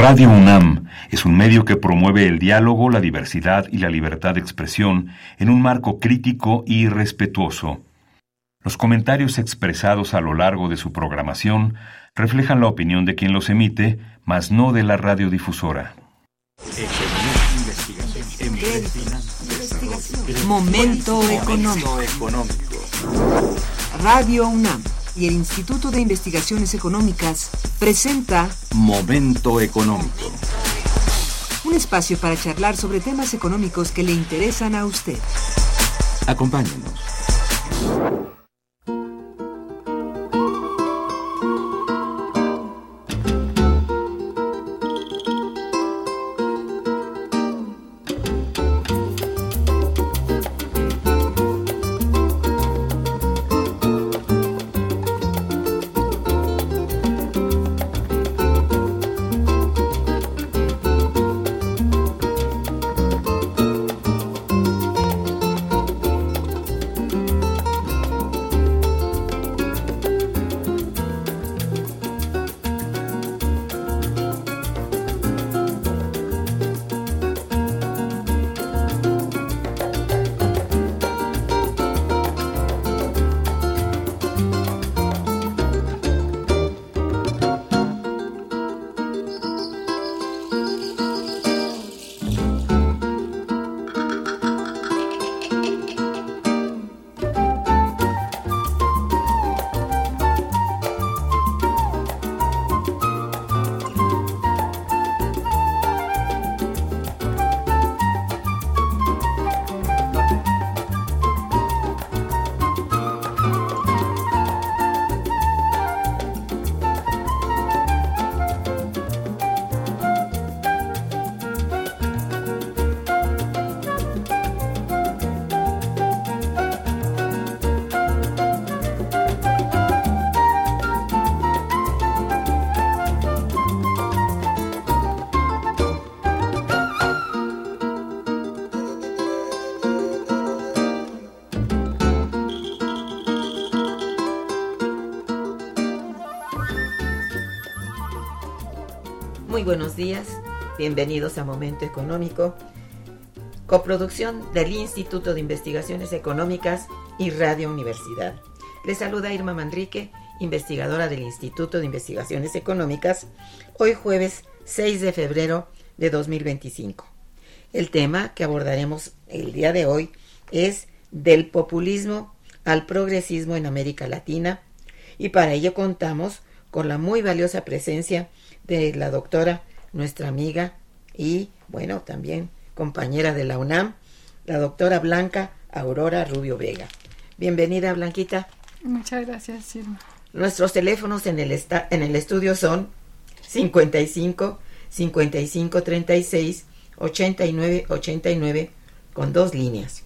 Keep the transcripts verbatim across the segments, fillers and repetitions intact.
Radio UNAM es un medio que promueve el diálogo, la diversidad y la libertad de expresión en un marco crítico y respetuoso. Los comentarios expresados a lo largo de su programación reflejan la opinión de quien los emite, mas no de la radiodifusora. Momento económico. Radio UNAM y el Instituto de Investigaciones Económicas presenta Momento Económico. Un espacio para charlar sobre temas económicos que le interesan a usted. Acompáñenos. Muy buenos días, bienvenidos a Momento Económico, coproducción del Instituto de Investigaciones Económicas y Radio Universidad. Les saluda Irma Manrique, investigadora del Instituto de Investigaciones Económicas, hoy jueves seis de febrero de dos mil veinticinco. El tema que abordaremos el día de hoy es del populismo al progresismo en América Latina, y para ello contamos con la muy valiosa presencia de la doctora, nuestra amiga y, bueno, también compañera de la UNAM, la doctora Blanca Aurora Rubio Vega. Bienvenida, Blanquita. Muchas gracias, Irma. Nuestros teléfonos en el, esta- en el estudio son cincuenta y cinco, cincuenta y cinco, treinta y seis, ochenta y nueve, ochenta y nueve, con dos líneas.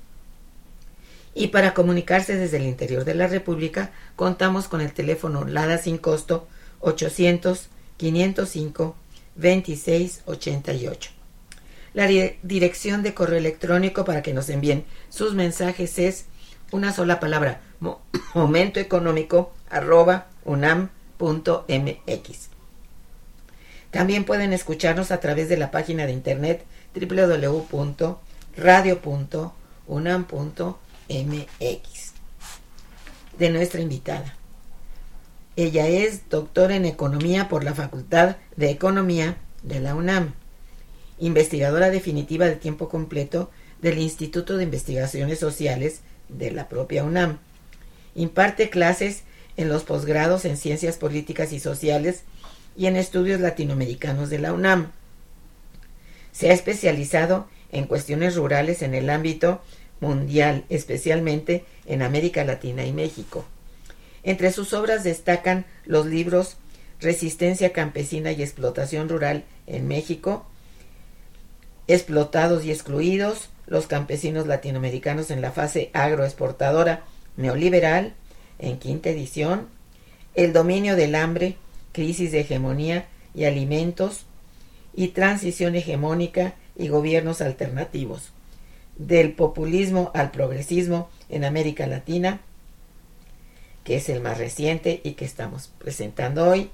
Y para comunicarse desde el interior de la República, contamos con el teléfono LADA sin costo ochocientos, quinientos cinco, veintiséis ochenta y ocho. La di- dirección de correo electrónico para que nos envíen sus mensajes es una sola palabra, mo- momentoeconómico arroba unam punto mx. También pueden escucharnos a través de la página de internet doble u doble u doble u punto radio punto unam punto mx. De nuestra invitada. Ella es doctora en Economía por la Facultad de Economía de la UNAM, investigadora definitiva de tiempo completo del Instituto de Investigaciones Sociales de la propia UNAM. Imparte clases en los posgrados en Ciencias Políticas y Sociales y en Estudios Latinoamericanos de la UNAM. Se ha especializado en cuestiones rurales en el ámbito mundial, especialmente en América Latina y México. Entre sus obras destacan los libros Resistencia campesina y explotación rural en México, Explotados y excluidos, los campesinos latinoamericanos en la fase agroexportadora neoliberal, en quinta edición, El dominio del hambre, crisis de hegemonía y alimentos, y Transición hegemónica y gobiernos alternativos, del populismo al progresismo en América Latina, que es el más reciente y que estamos presentando hoy,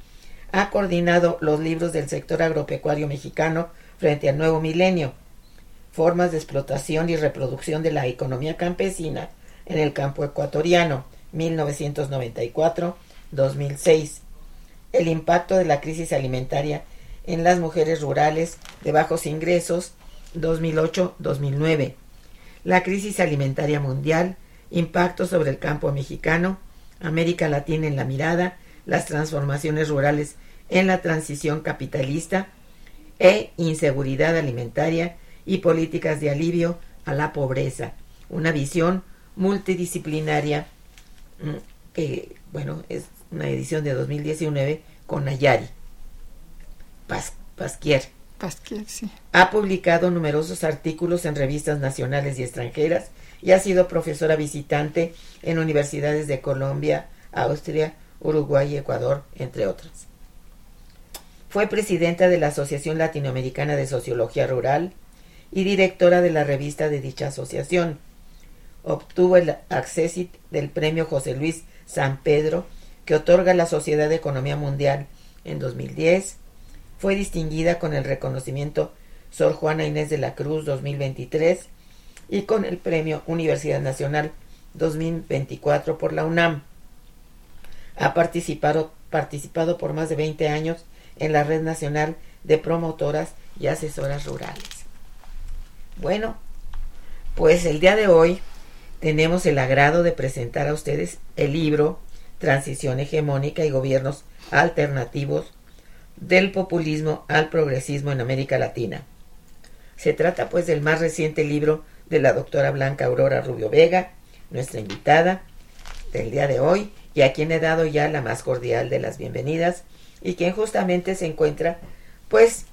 Ha coordinado los libros del sector agropecuario mexicano frente al nuevo milenio, formas de explotación y reproducción de la economía campesina en el campo ecuatoriano, mil novecientos noventa y cuatro a dos mil seis. El impacto de la crisis alimentaria en las mujeres rurales de bajos ingresos, dos mil ocho a dos mil nueve. La crisis alimentaria mundial, impacto sobre el campo mexicano, América Latina en la mirada, las transformaciones rurales en la transición capitalista e inseguridad alimentaria y políticas de alivio a la pobreza. Una visión multidisciplinaria que, bueno, es una edición de dos mil diecinueve con Nayari Pas- Pasquier. Pasquier, sí. Ha publicado numerosos artículos en revistas nacionales y extranjeras y ha sido profesora visitante en universidades de Colombia, Austria, Uruguay y Ecuador, entre otras. Fue presidenta de la Asociación Latinoamericana de Sociología Rural y directora de la revista de dicha asociación. Obtuvo el accésit del premio José Luis San Pedro, que otorga la Sociedad de Economía Mundial en dos mil diez. Fue distinguida con el reconocimiento Sor Juana Inés de la Cruz dos mil veintitrés y con el premio Universidad Nacional dos mil veinticuatro por la UNAM. Ha participado, participado por más de veinte años en la Red Nacional de Promotoras y Asesoras Rurales. Bueno, pues el día de hoy tenemos el agrado de presentar a ustedes el libro Transición Hegemónica y Gobiernos Alternativos del Populismo al Progresismo en América Latina. Se trata pues del más reciente libro de la doctora Blanca Aurora Rubio Vega, nuestra invitada del día de hoy, y a quien he dado ya la más cordial de las bienvenidas, y quien justamente se encuentra pues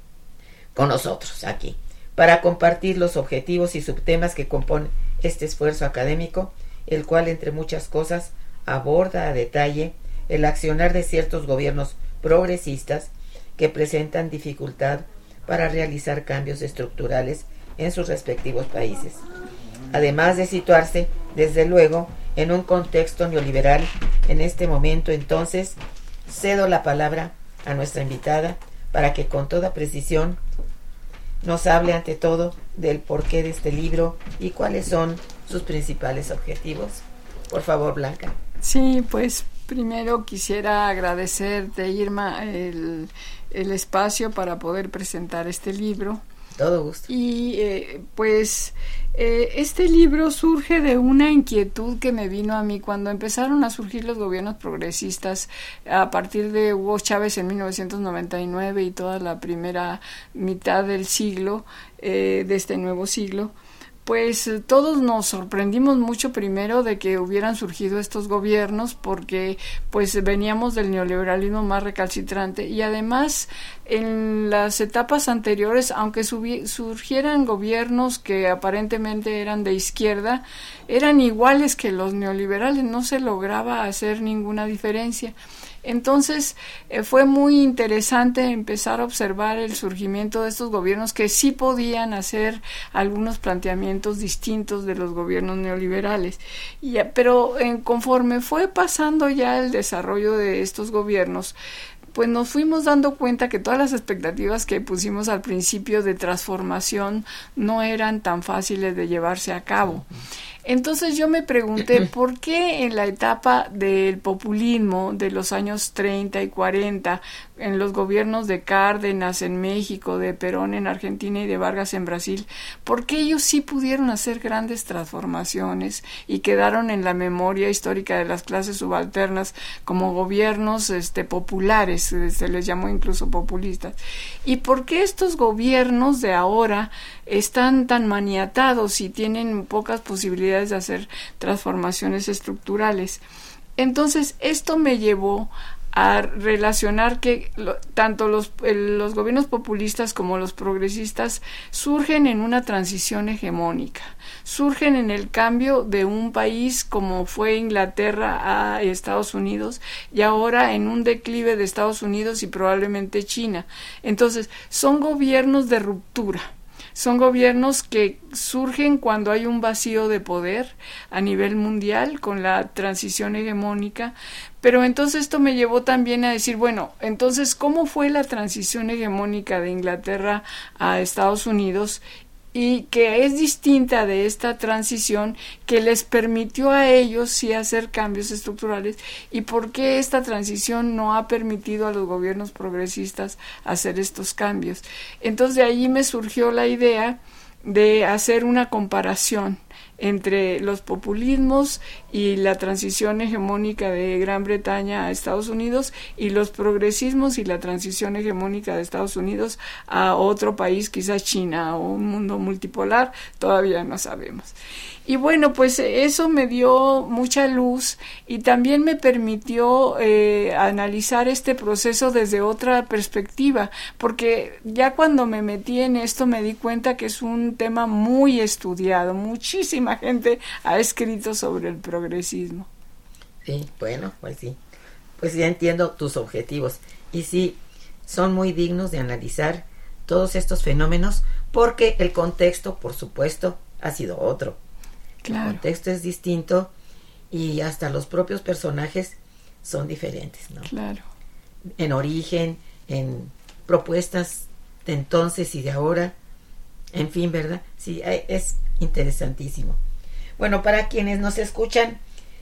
con nosotros aquí para compartir los objetivos y subtemas que componen este esfuerzo académico, el cual entre muchas cosas aborda a detalle el accionar de ciertos gobiernos progresistas que presentan dificultad para realizar cambios estructurales en sus respectivos países, además de situarse desde luego en un contexto neoliberal. En este momento entonces cedo la palabra a nuestra invitada para que con toda precisión nos hable ante todo del porqué de este libro y cuáles son sus principales objetivos. Por favor, Blanca. Sí, pues primero quisiera agradecerte, Irma, el, el espacio para poder presentar este libro. Todo gusto. Y eh, pues eh, este libro surge de una inquietud que me vino a mí cuando empezaron a surgir los gobiernos progresistas a partir de Hugo Chávez en mil novecientos noventa y nueve y toda la primera mitad del siglo, eh, de este nuevo siglo. Pues todos nos sorprendimos mucho primero de que hubieran surgido estos gobiernos porque pues veníamos del neoliberalismo más recalcitrante y además en las etapas anteriores, aunque subi- surgieran gobiernos que aparentemente eran de izquierda, eran iguales que los neoliberales, no se lograba hacer ninguna diferencia. Entonces eh, fue muy interesante empezar a observar el surgimiento de estos gobiernos que sí podían hacer algunos planteamientos distintos de los gobiernos neoliberales. Y, pero eh, conforme fue pasando ya el desarrollo de estos gobiernos, pues nos fuimos dando cuenta que todas las expectativas que pusimos al principio de transformación no eran tan fáciles de llevarse a cabo. Entonces yo me pregunté por qué en la etapa del populismo de los años treinta y cuarenta, en los gobiernos de Cárdenas en México, de Perón en Argentina y de Vargas en Brasil, por qué ellos sí pudieron hacer grandes transformaciones y quedaron en la memoria histórica de las clases subalternas como gobiernos este, populares, se les llamó incluso populistas, y por qué estos gobiernos de ahora están tan maniatados y tienen pocas posibilidades de hacer transformaciones estructurales. Entonces esto me llevó a relacionar que lo, tanto los, el, los gobiernos populistas como los progresistas surgen en una transición hegemónica, surgen en el cambio de un país como fue Inglaterra a Estados Unidos y ahora en un declive de Estados Unidos y probablemente China. Entonces son gobiernos de ruptura. Son gobiernos que surgen cuando hay un vacío de poder a nivel mundial con la transición hegemónica, pero entonces esto me llevó también a decir, bueno, entonces, ¿cómo fue la transición hegemónica de Inglaterra a Estados Unidos? Y que es distinta de esta transición que les permitió a ellos sí hacer cambios estructurales, y por qué esta transición no ha permitido a los gobiernos progresistas hacer estos cambios. Entonces de allí me surgió la idea de hacer una comparación entre los populismos y la transición hegemónica de Gran Bretaña a Estados Unidos, y los progresismos y la transición hegemónica de Estados Unidos a otro país, quizás China o un mundo multipolar, todavía no sabemos. Y bueno, pues eso me dio mucha luz y también me permitió eh, analizar este proceso desde otra perspectiva, porque ya cuando me metí en esto me di cuenta que es un tema muy estudiado, muchísima gente ha escrito sobre el progresismo. Sí, bueno, pues sí, pues ya entiendo tus objetivos, y sí, son muy dignos de analizar todos estos fenómenos, porque el contexto, por supuesto, ha sido otro. Claro. El contexto es distinto y hasta los propios personajes son diferentes, ¿no? Claro. En origen, en propuestas de entonces y de ahora, en fin, ¿verdad? Sí, es interesantísimo. Bueno, para quienes nos escuchan,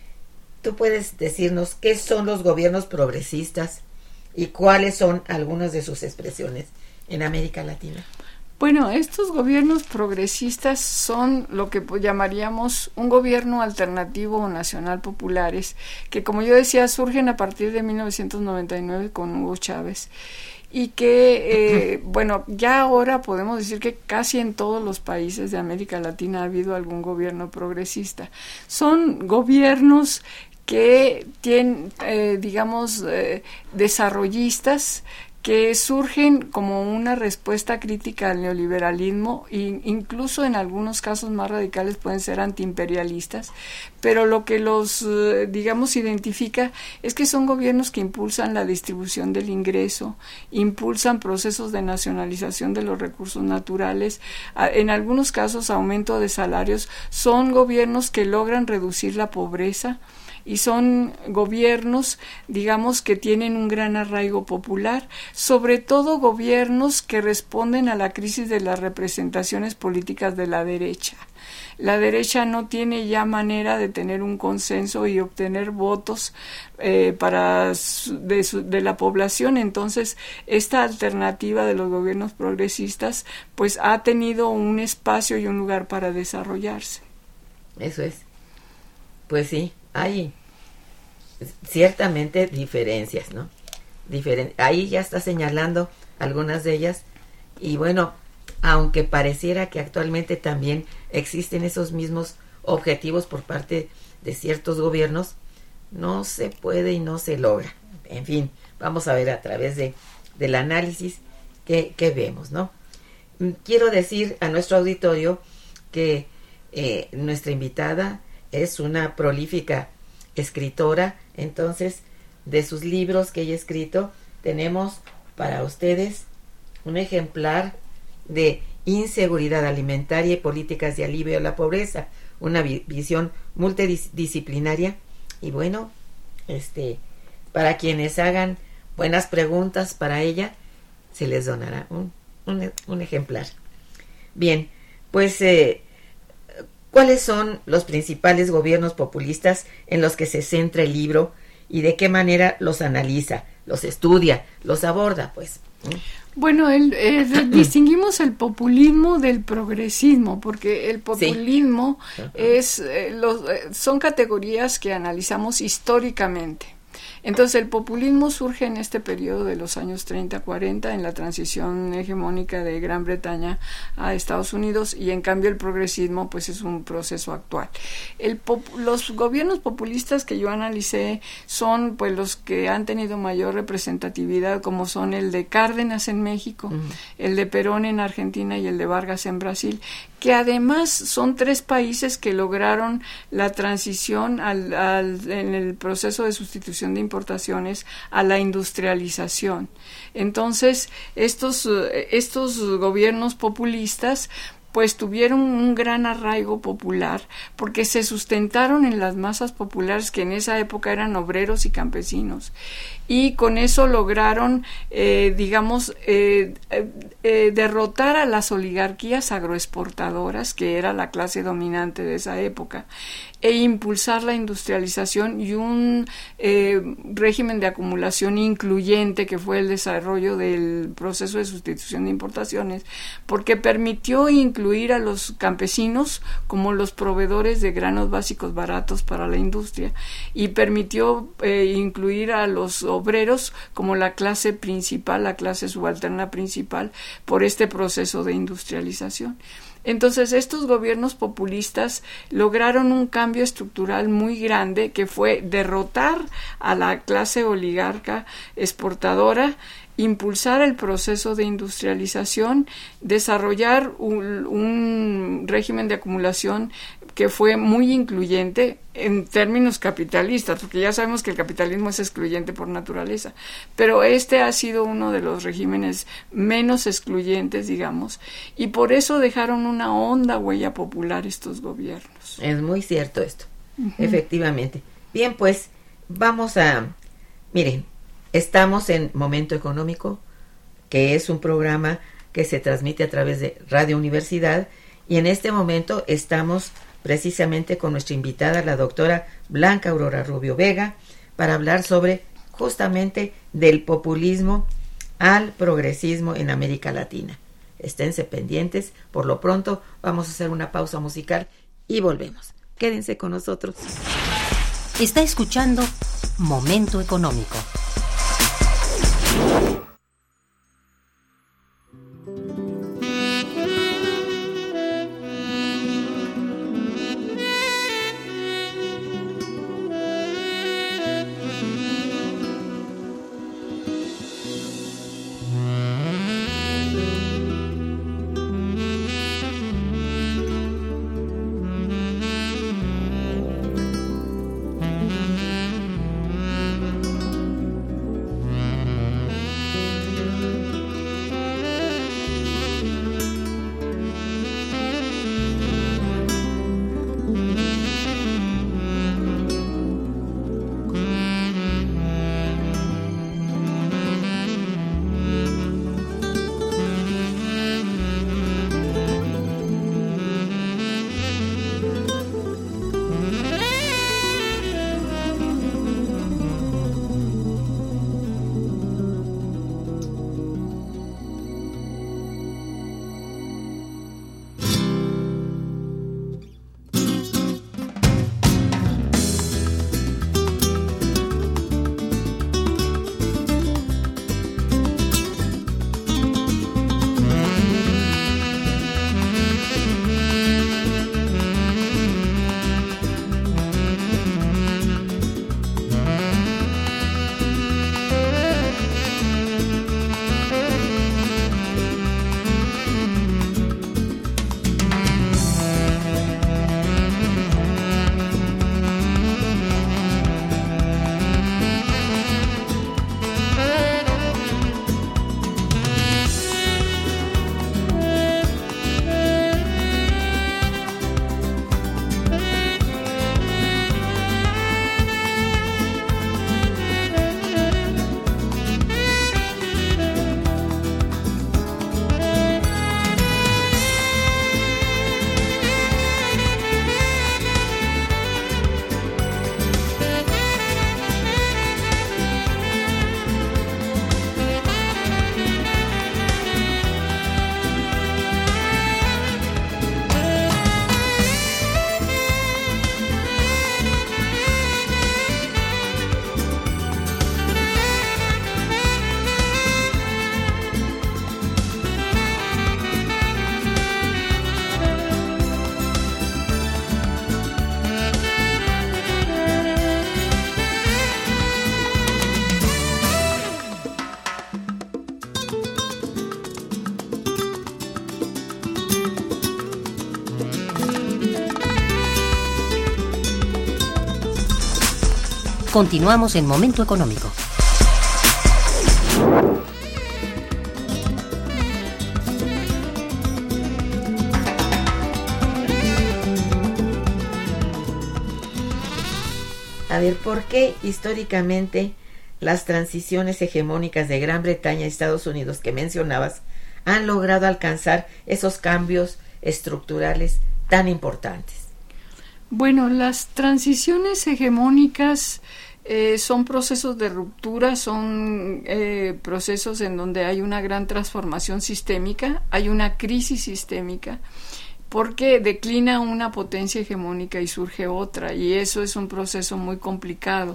tú puedes decirnos qué son los gobiernos progresistas y cuáles son algunas de sus expresiones en América Latina. Bueno, estos gobiernos progresistas son lo que llamaríamos un gobierno alternativo o nacional populares, que, como yo decía, surgen a partir de mil novecientos noventa y nueve con Hugo Chávez, y que, eh, bueno, ya ahora podemos decir que casi en todos los países de América Latina ha habido algún gobierno progresista. Son gobiernos que tienen, eh, digamos, eh, desarrollistas, que surgen como una respuesta crítica al neoliberalismo, e incluso en algunos casos más radicales pueden ser antiimperialistas, pero lo que los, digamos, identifica es que son gobiernos que impulsan la distribución del ingreso, impulsan procesos de nacionalización de los recursos naturales, en algunos casos aumento de salarios, son gobiernos que logran reducir la pobreza, y son gobiernos, digamos, que tienen un gran arraigo popular, sobre todo gobiernos que responden a la crisis de las representaciones políticas de la derecha. La derecha no tiene ya manera de tener un consenso y obtener votos eh, para su, de, su, de la población. Entonces, esta alternativa de los gobiernos progresistas pues ha tenido un espacio y un lugar para desarrollarse. Eso es. Pues sí, hay ciertamente diferencias, ¿no? Diferen- ahí ya está señalando algunas de ellas, y bueno, aunque pareciera que actualmente también existen esos mismos objetivos por parte de ciertos gobiernos, no se puede y no se logra. En fin, vamos a ver a través de del análisis que, que vemos, ¿no? Quiero decir a nuestro auditorio que eh, nuestra invitada es una prolífica escritora. Entonces, de sus libros que ella ha escrito, tenemos para ustedes un ejemplar de Inseguridad alimentaria y políticas de alivio a la pobreza, una vi- visión multidisciplinaria. Y bueno, este, para quienes hagan buenas preguntas para ella, se les donará un, un, un ejemplar. Bien, pues eh, ¿cuáles son los principales gobiernos populistas en los que se centra el libro y de qué manera los analiza, los estudia, los aborda, pues? Bueno, el, eh, distinguimos el populismo del progresismo, porque el populismo sí. es eh, los, eh, son categorías que analizamos históricamente. Entonces, el populismo surge en este periodo de los años treinta cuarenta, en la transición hegemónica de Gran Bretaña a Estados Unidos, y en cambio el progresismo pues es un proceso actual. El pop, los gobiernos populistas que yo analicé son pues los que han tenido mayor representatividad, como son el de Cárdenas en México, uh-huh. el de Perón en Argentina y el de Vargas en Brasil, que además son tres países que lograron la transición al, al, en el proceso de sustitución de importaciones a la industrialización. Entonces, estos, estos gobiernos populistas pues tuvieron un gran arraigo popular porque se sustentaron en las masas populares que en esa época eran obreros y campesinos, y con eso lograron, eh, digamos, eh, eh, derrotar a las oligarquías agroexportadoras, que era la clase dominante de esa época, e impulsar la industrialización y un eh, régimen de acumulación incluyente, que fue el desarrollo del proceso de sustitución de importaciones, porque permitió incluir a los campesinos como los proveedores de granos básicos baratos para la industria, y permitió eh, incluir a los obreros como la clase principal, la clase subalterna principal, por este proceso de industrialización. Entonces, estos gobiernos populistas lograron un cambio estructural muy grande, que fue derrotar a la clase oligarca exportadora, impulsar el proceso de industrialización, desarrollar un, un régimen de acumulación que fue muy incluyente en términos capitalistas, porque ya sabemos que el capitalismo es excluyente por naturaleza, pero este ha sido uno de los regímenes menos excluyentes, digamos, y por eso dejaron una honda huella popular estos gobiernos. Es muy cierto esto, uh-huh. Efectivamente. Bien, pues vamos a... Miren, estamos en Momento Económico, que es un programa que se transmite a través de Radio Universidad, y en este momento estamos precisamente con nuestra invitada, la doctora Blanca Aurora Rubio Vega, para hablar sobre justamente del populismo al progresismo en América Latina. Esténse pendientes. Por lo pronto vamos a hacer una pausa musical y volvemos. Quédense con nosotros. Está escuchando Momento Económico. Continuamos en Momento Económico. A ver, ¿por qué históricamente las transiciones hegemónicas de Gran Bretaña y Estados Unidos que mencionabas han logrado alcanzar esos cambios estructurales tan importantes? Bueno, las transiciones hegemónicas eh, son procesos de ruptura, son eh, procesos en donde hay una gran transformación sistémica, hay una crisis sistémica, porque declina una potencia hegemónica y surge otra, y eso es un proceso muy complicado.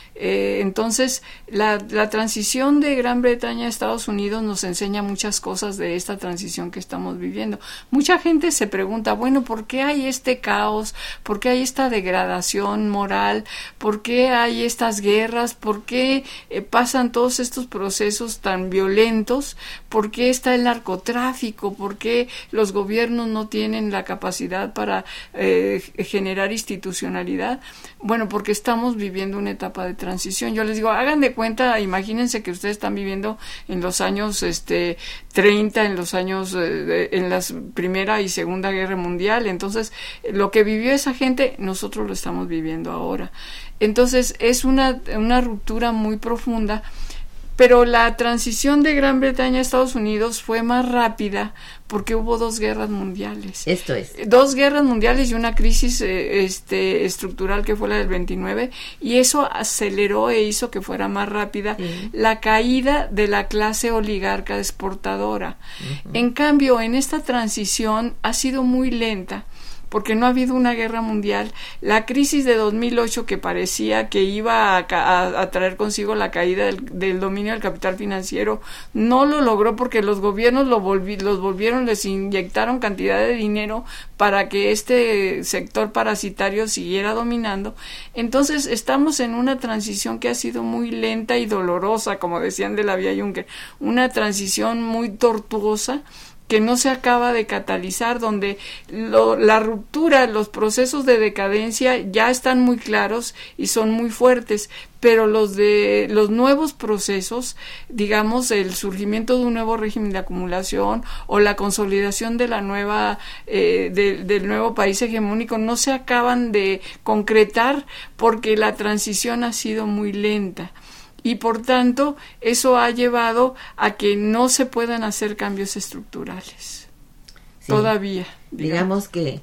Eh, entonces, la, la transición de Gran Bretaña a Estados Unidos nos enseña muchas cosas de esta transición que estamos viviendo. Mucha gente se pregunta, bueno, ¿por qué hay este caos? ¿Por qué hay esta degradación moral? ¿Por qué hay estas guerras? ¿Por qué eh, pasan todos estos procesos tan violentos? ¿Por qué está el narcotráfico? ¿Por qué los gobiernos no tienen la capacidad para eh, generar institucionalidad? Bueno, porque estamos viviendo una etapa de transición. transición. Yo les digo, hagan de cuenta, imagínense que ustedes están viviendo en los años este treinta, en los años eh, en la Primera y Segunda Guerra Mundial. Entonces, lo que vivió esa gente, nosotros lo estamos viviendo ahora. Entonces, es una una ruptura muy profunda. Pero la transición de Gran Bretaña a Estados Unidos fue más rápida porque hubo dos guerras mundiales. Esto es. Dos guerras mundiales y una crisis eh, este, estructural que fue la del veintinueve, y eso aceleró e hizo que fuera más rápida sí. la caída de la clase oligarca exportadora. Uh-huh. En cambio, en esta transición ha sido muy lenta, porque no ha habido una guerra mundial. La crisis de dos mil ocho, que parecía que iba a, a, a traer consigo la caída del, del dominio del capital financiero, no lo logró porque los gobiernos lo volvi, los volvieron, les inyectaron cantidad de dinero para que este sector parasitario siguiera dominando. Entonces estamos en una transición que ha sido muy lenta y dolorosa, como decían de la vía Juncker, una transición muy tortuosa, que no se acaba de catalizar, donde lo, la ruptura, los procesos de decadencia ya están muy claros y son muy fuertes, pero los de los nuevos procesos, digamos el surgimiento de un nuevo régimen de acumulación o la consolidación de la nueva eh, de, del nuevo país hegemónico, no se acaban de concretar porque la transición ha sido muy lenta. Y por tanto, eso ha llevado a que no se puedan hacer cambios estructurales. Sí, todavía. Digamos, digamos que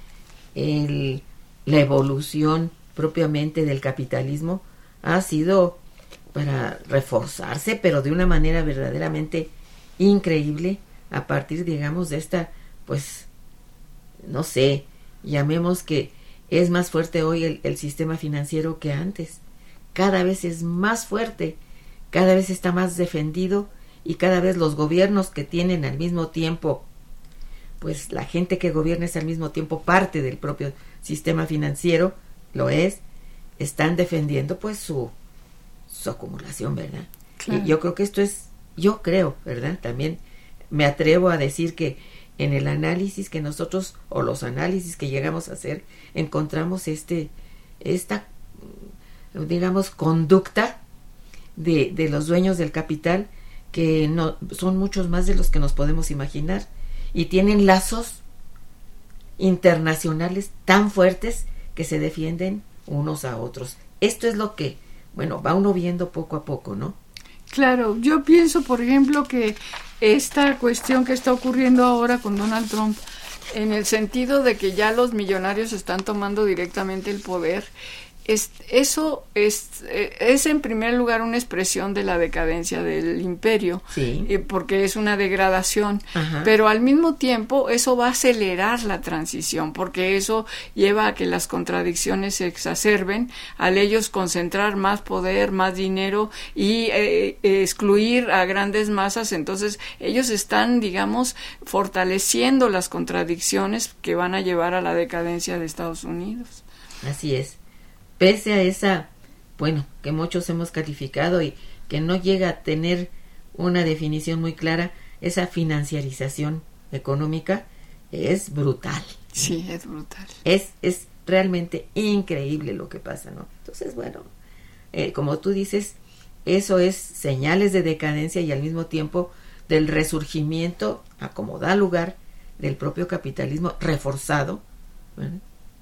el, la evolución propiamente del capitalismo ha sido para reforzarse, pero de una manera verdaderamente increíble, a partir, digamos, de esta, pues, no sé, llamemos que es más fuerte hoy el, el sistema financiero que antes. Cada vez es más fuerte, cada vez está más defendido, y cada vez los gobiernos que tienen al mismo tiempo, pues la gente que gobierna es al mismo tiempo parte del propio sistema financiero, lo es, están defendiendo pues su, su acumulación, ¿verdad? Claro. Y yo creo que esto es, yo creo, ¿verdad? También me atrevo a decir que en el análisis que nosotros, o los análisis que llegamos a hacer, encontramos este, esta digamos, conducta de, de los dueños del capital, que no son muchos más de los que nos podemos imaginar, y tienen lazos internacionales tan fuertes que se defienden unos a otros. Esto es lo que, bueno, va uno viendo poco a poco, ¿no? Claro, yo pienso, por ejemplo, que esta cuestión que está ocurriendo ahora con Donald Trump, en el sentido de que ya los millonarios están tomando directamente el poder, Es, eso es, es en primer lugar una expresión de la decadencia del imperio, sí. eh, porque es una degradación, Ajá. pero al mismo tiempo eso va a acelerar la transición, porque eso lleva a que las contradicciones se exacerben, al ellos concentrar más poder, más dinero y eh, eh, excluir a grandes masas. Entonces ellos están, digamos, fortaleciendo las contradicciones que van a llevar a la decadencia de Estados Unidos. Así es. Pese a esa, bueno, que muchos hemos calificado y que no llega a tener una definición muy clara, esa financiarización económica es brutal. Sí, es brutal. Es, es realmente increíble lo que pasa, ¿no? Entonces, bueno, eh, como tú dices, eso es señales de decadencia y al mismo tiempo del resurgimiento, a como da lugar, del propio capitalismo reforzado, ¿verdad?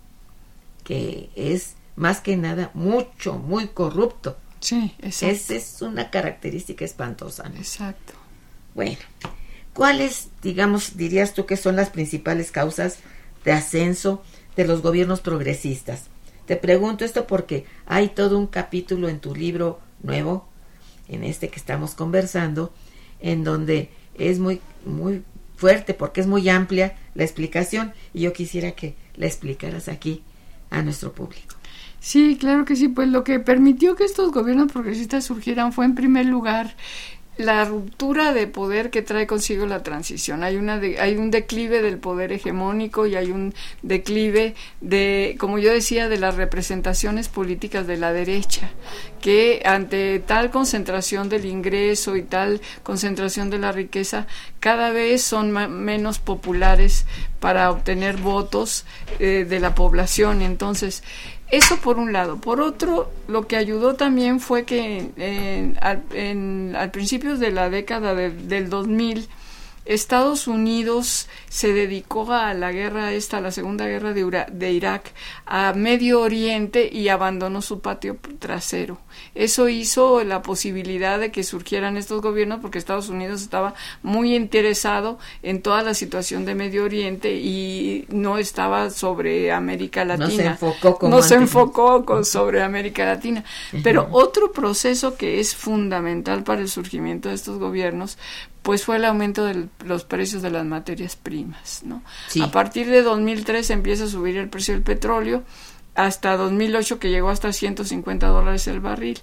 Que es más que nada mucho, muy corrupto. Sí, exacto. Esa es una característica espantosa, ¿no? Exacto. Bueno, ¿cuáles, digamos, dirías tú que son las principales causas de ascenso de los gobiernos progresistas? Te pregunto esto porque hay todo un capítulo en tu libro nuevo, en este que estamos conversando, en donde es muy, muy fuerte porque es muy amplia la explicación y yo quisiera que la explicaras aquí a nuestro público. Sí, claro que sí, pues lo que permitió que estos gobiernos progresistas surgieran fue en primer lugar la ruptura de poder que trae consigo la transición. Hay una de, hay un declive del poder hegemónico y hay un declive de, como yo decía, de las representaciones políticas de la derecha, que ante tal concentración del ingreso y tal concentración de la riqueza, cada vez son ma- menos populares para obtener votos eh, de la población. Entonces, eso por un lado. Por otro, lo que ayudó también fue que en, al, en, al principios de la década de, del dos mil, Estados Unidos se dedicó a la guerra esta, a la Segunda Guerra de, Ura, de Irak, a Medio Oriente y abandonó su patio trasero. Eso hizo la posibilidad de que surgieran estos gobiernos porque Estados Unidos estaba muy interesado en toda la situación de Medio Oriente y no estaba sobre América Latina. No se enfocó como No antes. se enfocó con, sobre América Latina. Pero otro proceso que es fundamental para el surgimiento de estos gobiernos pues fue el aumento de los precios de las materias primas, ¿no? Sí. A partir de dos mil tres empieza a subir el precio del petróleo, hasta dos mil ocho que llegó hasta ciento cincuenta dólares el barril.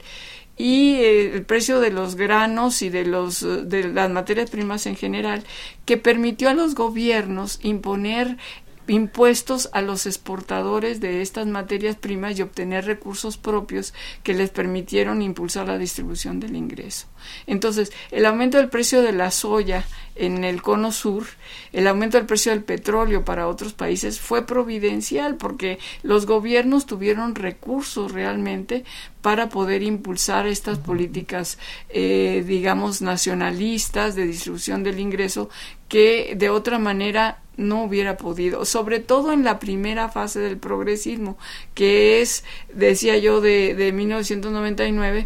Y eh, el precio de los granos y de los de las materias primas en general, que permitió a los gobiernos imponer impuestos a los exportadores de estas materias primas y obtener recursos propios que les permitieron impulsar la distribución del ingreso. Entonces, el aumento del precio de la soya en el cono sur, el aumento del precio del petróleo para otros países fue providencial porque los gobiernos tuvieron recursos realmente para poder impulsar estas políticas, eh, digamos, nacionalistas de distribución del ingreso que de otra manera no hubiera podido, sobre todo en la primera fase del progresismo, que es, decía yo, de, de mil novecientos noventa y nueve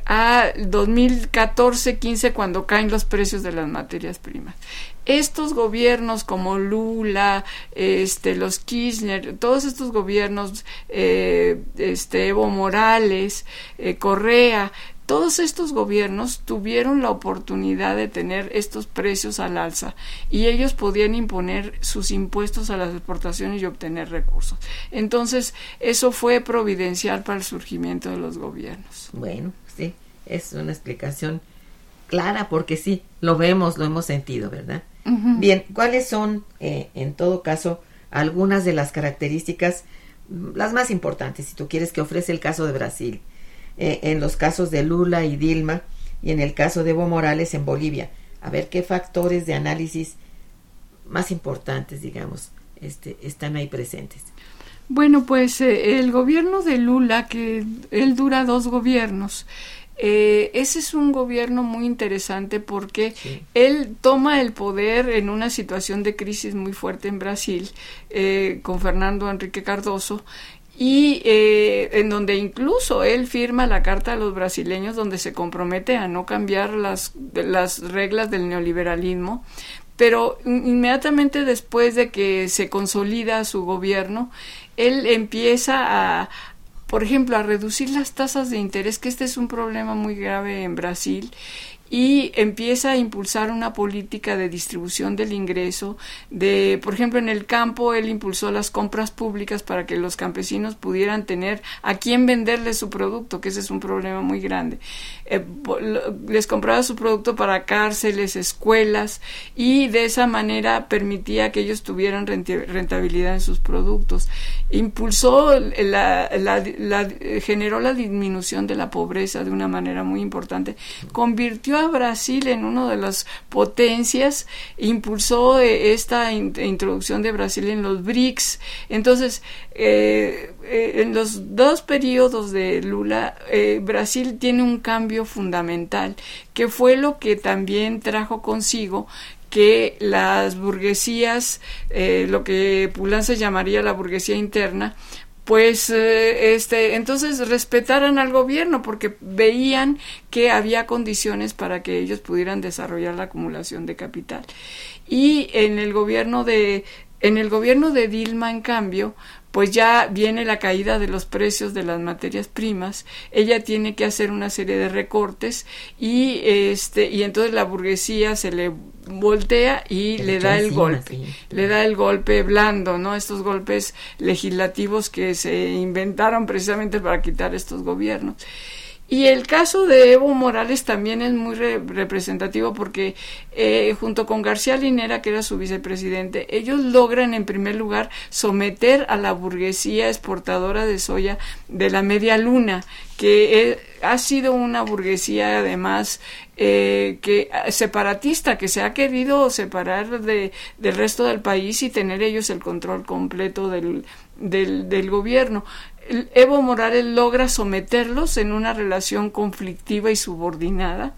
a dos mil catorce quince, cuando caen los precios de las materias primas. Estos gobiernos como Lula, este, los Kirchner, todos estos gobiernos, eh, este, Evo Morales, eh, Correa, todos estos gobiernos tuvieron la oportunidad de tener estos precios al alza y ellos podían imponer sus impuestos a las exportaciones y obtener recursos. Entonces, eso fue providencial para el surgimiento de los gobiernos. Bueno, sí, es una explicación clara porque sí, lo vemos, lo hemos sentido, ¿verdad? Uh-huh. Bien, ¿cuáles son, eh, en todo caso, algunas de las características, las más importantes, si tú quieres, que ofrece el caso de Brasil? Eh, en los casos de Lula y Dilma y en el caso de Evo Morales en Bolivia. A ver qué factores de análisis más importantes, digamos, este, están ahí presentes. Bueno, pues eh, el gobierno de Lula, que él dura dos gobiernos, eh, ese es un gobierno muy interesante porque sí. Él toma el poder en una situación de crisis muy fuerte en Brasil, eh, con Fernando Henrique Cardoso, y eh, en donde incluso él firma la carta a los brasileños donde se compromete a no cambiar las, las reglas del neoliberalismo, pero inmediatamente después de que se consolida su gobierno, él empieza a, por ejemplo, a reducir las tasas de interés, que este es un problema muy grave en Brasil, y empieza a impulsar una política de distribución del ingreso, de, por ejemplo, en el campo él impulsó las compras públicas para que los campesinos pudieran tener a quién venderles su producto, que ese es un problema muy grande. Eh, les compraba su producto para cárceles, escuelas, y de esa manera permitía que ellos tuvieran rentabilidad en sus productos. Impulsó, la, la, la, generó la disminución de la pobreza de una manera muy importante, convirtió a a Brasil en una de las potencias, impulsó eh, esta in- introducción de Brasil en los B R I C S. Entonces, eh, eh, en los dos periodos de Lula, eh, Brasil tiene un cambio fundamental, que fue lo que también trajo consigo que las burguesías, eh, lo que Poulenc llamaría la burguesía interna, pues eh, este entonces respetaran al gobierno, porque veían que había condiciones para que ellos pudieran desarrollar la acumulación de capital. Y en el gobierno de en el gobierno de Dilma, en cambio, pues ya viene la caída de los precios de las materias primas. Ella tiene que hacer una serie de recortes y este y entonces la burguesía se le voltea y le da el golpe, le da el golpe blando, ¿no? Estos golpes legislativos que se inventaron precisamente para quitar estos gobiernos. Y el caso de Evo Morales también es muy re- representativo porque eh, junto con García Linera, que era su vicepresidente, ellos logran en primer lugar someter a la burguesía exportadora de soya de la Media Luna, que eh, ha sido una burguesía además eh, que separatista, que se ha querido separar de, del resto del país y tener ellos el control completo del, del, del gobierno. Evo Morales logra someterlos en una relación conflictiva y subordinada,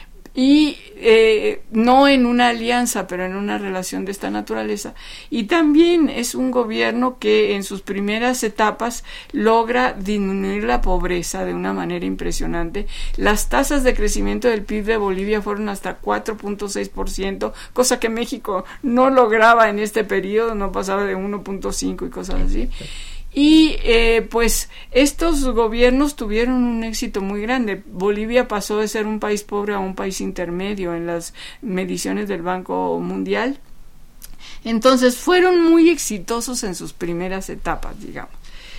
y eh, no en una alianza, pero en una relación de esta naturaleza. Y también es un gobierno que en sus primeras etapas logra disminuir la pobreza de una manera impresionante. Las tasas de crecimiento del P I B de Bolivia fueron hasta cuatro punto seis por ciento, cosa que México no lograba en este periodo, no pasaba de uno punto cinco y cosas así. Y eh, pues estos gobiernos tuvieron un éxito muy grande. Bolivia pasó de ser un país pobre a un país intermedio en las mediciones del Banco Mundial. Entonces fueron muy exitosos en sus primeras etapas, digamos.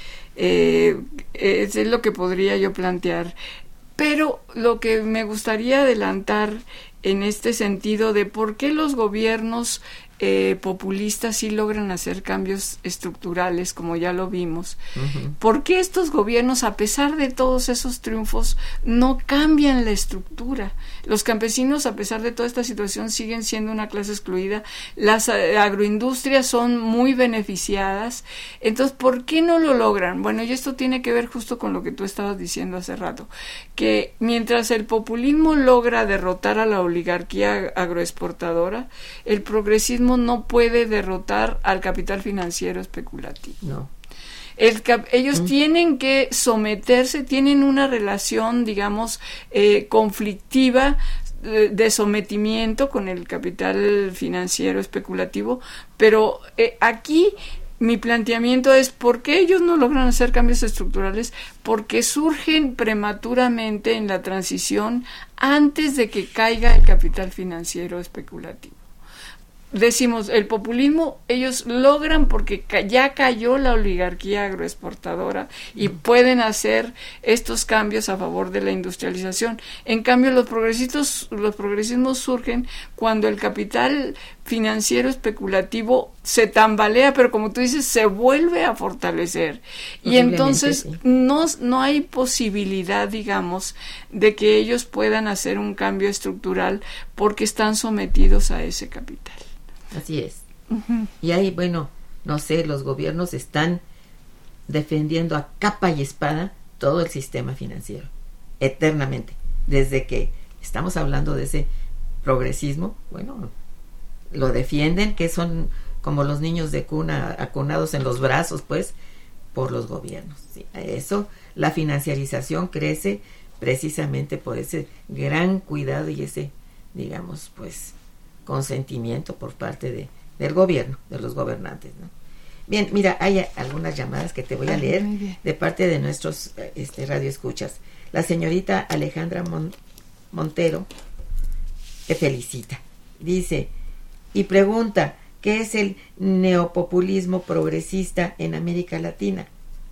Eh, eso es lo que podría yo plantear. Pero lo que me gustaría adelantar en este sentido de por qué los gobiernos Eh, populistas sí logran hacer cambios estructurales, como ya lo vimos. Uh-huh. ¿Por qué estos gobiernos, a pesar de todos esos triunfos, no cambian la estructura? Los campesinos, a pesar de toda esta situación, siguen siendo una clase excluida. Las eh, agroindustrias son muy beneficiadas. Entonces, ¿por qué no lo logran? Bueno, y esto tiene que ver justo con lo que tú estabas diciendo hace rato, que mientras el populismo logra derrotar a la oligarquía agroexportadora, el progresismo no puede derrotar al capital financiero especulativo. No. El cap- ellos mm. tienen que someterse, tienen una relación, digamos, eh, conflictiva de, de sometimiento con el capital financiero especulativo, pero eh, aquí mi planteamiento es ¿por qué ellos no logran hacer cambios estructurales? Porque surgen prematuramente en la transición antes de que caiga el capital financiero especulativo. Decimos, el populismo ellos logran porque ca- ya cayó la oligarquía agroexportadora y pueden hacer estos cambios a favor de la industrialización. En cambio, los progresistas, los progresismos surgen cuando el capital financiero especulativo se tambalea, pero como tú dices, se vuelve a fortalecer. Y entonces sí. no, no hay posibilidad, digamos, de que ellos puedan hacer un cambio estructural porque están sometidos a ese capital. Así es. Uh-huh. Y ahí, bueno, no sé, los gobiernos están defendiendo a capa y espada todo el sistema financiero, eternamente. Desde que estamos hablando de ese progresismo, bueno, lo defienden, que son como los niños de cuna, acunados en los brazos, pues, por los gobiernos. Sí, eso, la financiarización crece precisamente por ese gran cuidado y ese, digamos, pues, consentimiento por parte de, del gobierno, de los gobernantes, ¿no? Bien, mira, hay algunas llamadas que te voy a leer de parte de nuestros este, radioescuchas. La señorita Alejandra Mon- Montero te felicita. Dice, y pregunta, ¿qué es el neopopulismo progresista en América Latina?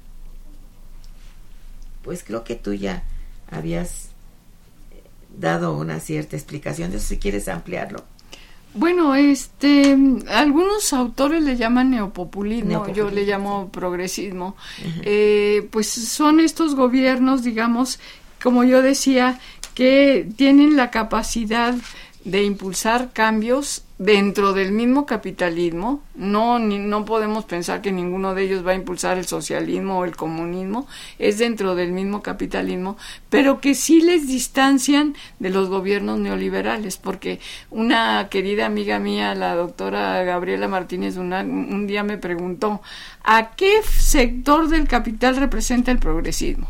Pues creo que tú ya habías dado una cierta explicación de eso, si quieres ampliarlo. Bueno, este, algunos autores le llaman neopopulismo, neopopulismo yo le llamo progresismo. Uh-huh. Eh, pues son estos gobiernos, digamos, como yo decía, que tienen la capacidad de impulsar cambios dentro del mismo capitalismo. No, ni, no podemos pensar que ninguno de ellos va a impulsar el socialismo o el comunismo, es dentro del mismo capitalismo, pero que sí les distancian de los gobiernos neoliberales, porque una querida amiga mía, la doctora Gabriela Martínez, una, un día me preguntó, ¿a qué sector del capital representa el progresismo?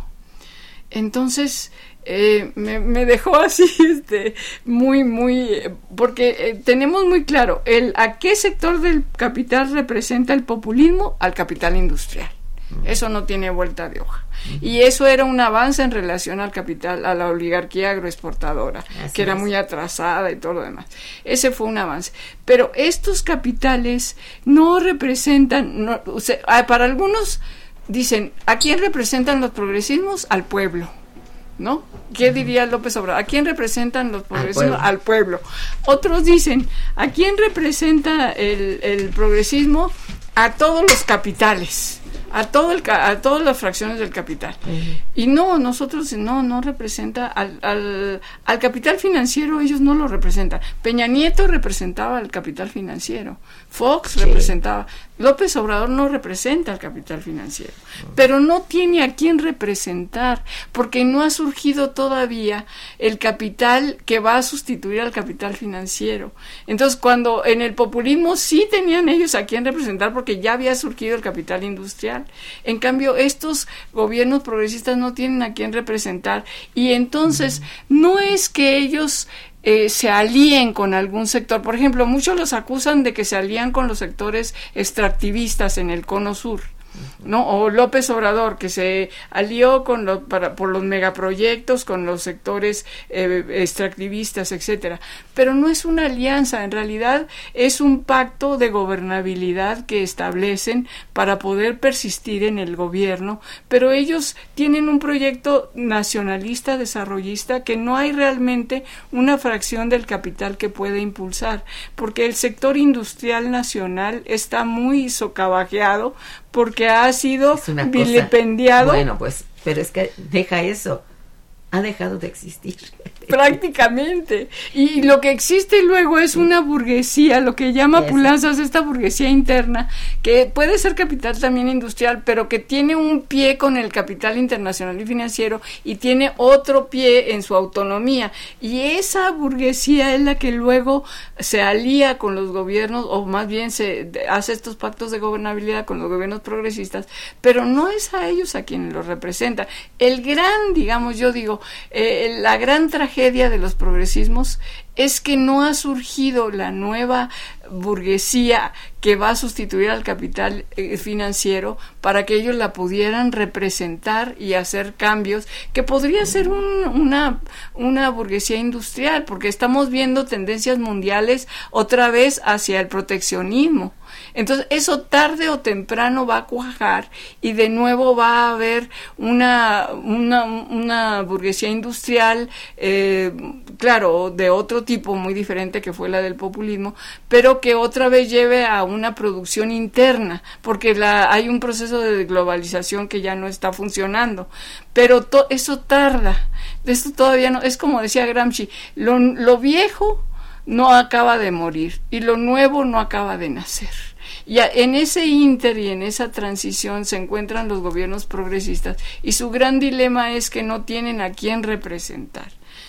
Entonces, Eh, me, me dejó así, este, muy, muy, eh, porque eh, tenemos muy claro el a qué sector del capital representa el populismo, al capital industrial. Eso no tiene vuelta de hoja. Uh-huh. Y eso era un avance en relación al capital, a la oligarquía agroexportadora, así que era es. muy atrasada y todo lo demás. Ese fue un avance. Pero estos capitales no representan, no, o sea, para algunos dicen, ¿a quién representan los progresismos? Al pueblo, ¿no? ¿Qué diría López Obrador? ¿A quién representan los progresismos? Al pueblo. Al pueblo. Otros dicen, ¿a quién representa el, el progresismo? A todos los capitales, a todo el a todas las fracciones del capital. Uh-huh. Y no, nosotros no, no representa al, al, al capital financiero, ellos no lo representan. Peña Nieto representaba al capital financiero, Fox sí. representaba, López Obrador no representa al capital financiero, uh-huh. pero no tiene a quién representar, porque no ha surgido todavía el capital que va a sustituir al capital financiero. Entonces, cuando en el populismo sí tenían ellos a quién representar, porque ya había surgido el capital industrial. En cambio, estos gobiernos progresistas no tienen a quién representar, y entonces no es que ellos eh, se alíen con algún sector. Por ejemplo, muchos los acusan de que se alían con los sectores extractivistas en el cono sur, ¿no? O López Obrador, que se alió con lo, para, por los megaproyectos con los sectores eh, extractivistas, etcétera. Pero no es una alianza, en realidad es un pacto de gobernabilidad que establecen para poder persistir en el gobierno, pero ellos tienen un proyecto nacionalista, desarrollista, que no hay realmente una fracción del capital que pueda impulsar, porque el sector industrial nacional está muy socavajeado, porque ha sido vilipendiado. Cosa, bueno, pues, pero es que deja eso, ha dejado de existir. Prácticamente. Y lo que existe luego es una burguesía, lo que llama Pulanzas, esta burguesía interna, que puede ser capital también industrial, pero que tiene un pie con el capital internacional y financiero y tiene otro pie en su autonomía. Y esa burguesía es la que luego se alía con los gobiernos, o más bien se hace estos pactos de gobernabilidad con los gobiernos progresistas, pero no es a ellos a quienes los representa. El gran, digamos, yo digo, eh, la gran tragedia de los progresismos es que no ha surgido la nueva burguesía que va a sustituir al capital eh, financiero para que ellos la pudieran representar y hacer cambios, que podría ser un, una, una burguesía industrial, porque estamos viendo tendencias mundiales otra vez hacia el proteccionismo. Entonces, eso tarde o temprano va a cuajar y de nuevo va a haber una, una, una burguesía industrial, eh, claro, de otro tipo muy diferente que fue la del populismo, pero que otra vez lleve a una producción interna, porque la, hay un proceso de globalización que ya no está funcionando, pero to, eso tarda, esto todavía no, es como decía Gramsci, lo, lo viejo no acaba de morir y lo nuevo no acaba de nacer. Y en ese ínter y en esa transición se encuentran los gobiernos progresistas y su gran dilema es que no tienen a quién representar.